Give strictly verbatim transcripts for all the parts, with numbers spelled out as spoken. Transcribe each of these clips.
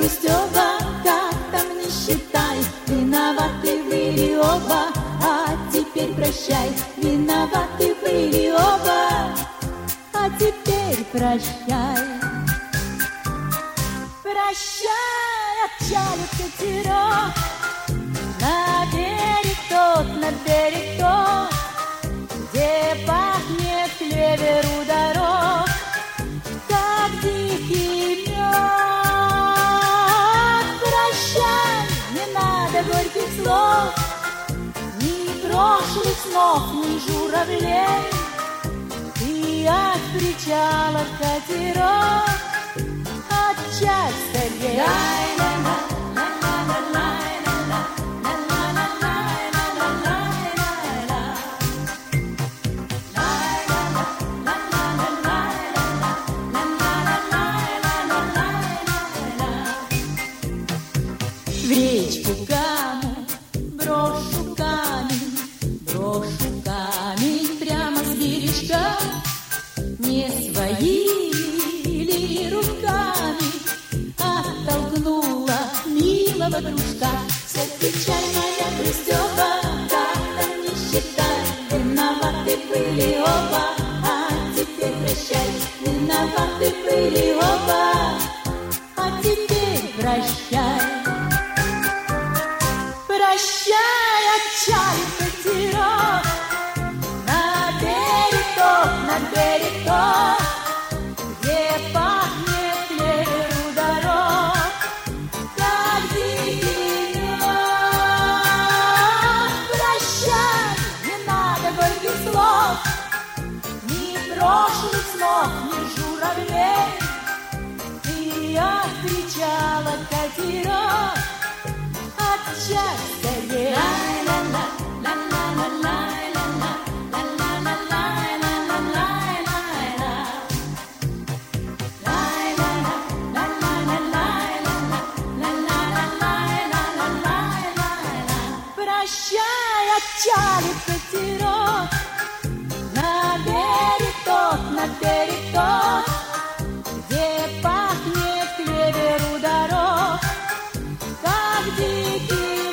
грусть оба, как там не считай, виноваты были оба, а теперь прощай, виноваты были оба, а теперь прощай. Прощай, отчалит катерок, на берег тот, на берег тот, где пахнет клевер у дорог, как дикий мед. Прощай, не надо горьких слов, ни прошлых снов, ни журавлей. Ты от причала катерок, отчаль скорей. В речку камень, брошу камень, брошу камень прямо с бережка. Не своими ли руками оттолкнула милого дружка. Вся печаль моя грусть оба, как там не считай, виноваты были оба, а теперь прощай, виноваты были оба, а теперь прощай. Прощай, отчалит катерок, на берег тот, на берег тот, где пахнет клевер у дорог, как дикий мед. Прощай, не надо горьких слов, ни прошлых снов, ни журавлей. Ты от причала катерок, отчаль скорей. Прощай, отчалит катерок, на берег тот, на берег тот, где пахнет клевер у дорог, как дикий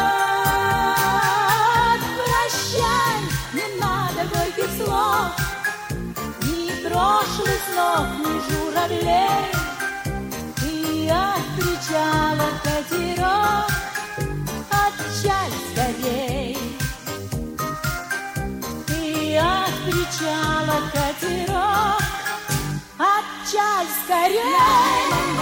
мед. Прощай, не надо горьких слов, ни прошлых снов, ни журавлей. Ты от причала катерок, отчаль скорей. Ты от причала катерок, отчаль скорей.